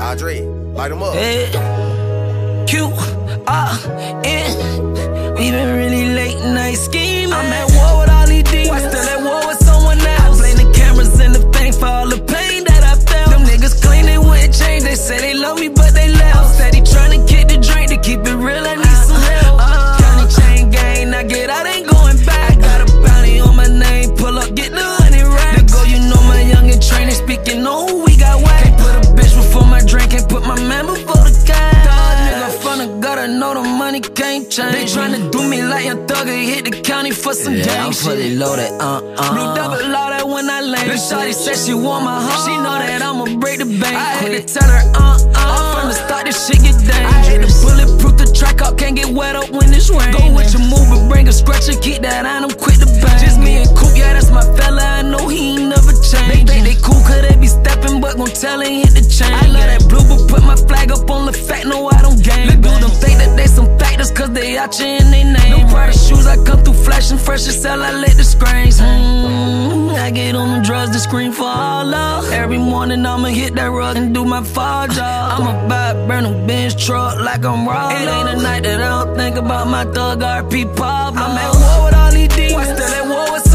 Andre, light them up. Hey. Q-R-N. We been really late night scheming. I'm at war with all these demons. I still at war with someone else. I blame the cameras and the fame for all the pain that I felt. Them niggas claim they wouldn't change. They say they love me, but they left. I'm steady trying to kick the drink to keep it real. I need some help. County chain gang, I get out, ain't going back. I got a bounty on my name. Pull up, get the 100 racks. The go, you know my youngin' training. Speaking on who we got whack. Can't put a bitch before my drink. Can't put my man before the guy. Nigga from the gutter, know the money can't change. They tryna do me like a thugger. Hit the county for some gang shit. I'm fully loaded, Blue double loaded when I land. This shawty said she want my heart. She know that I'ma break the bank. I had to tell her, from the start this shit get dangerous. I had to bulletproof the track up, can't get wet up when it's rain. Go with your move, but bring a scratcher, keep that on them, quit the bang. Just me and Coop, yeah, that's my fella. I know he ain't never changed. They think they cool, cause they be stepping, but gon' tell they hit the chain. I love that blue, but put my flag up on the fact, no, I don't gang. Look good, them think that they some factors, cause they out you in they name. No Prada shoes, I come through flashing fresh as hell, I let the screens. I get on them drugs to scream for all love. Every morning I'ma hit that rug and do my fall job. I'ma buy a burn a Benz truck like I'm Rollo. It ain't a night that I don't think about my thug RP Pablo. I'm at war with all these demons. I still at war with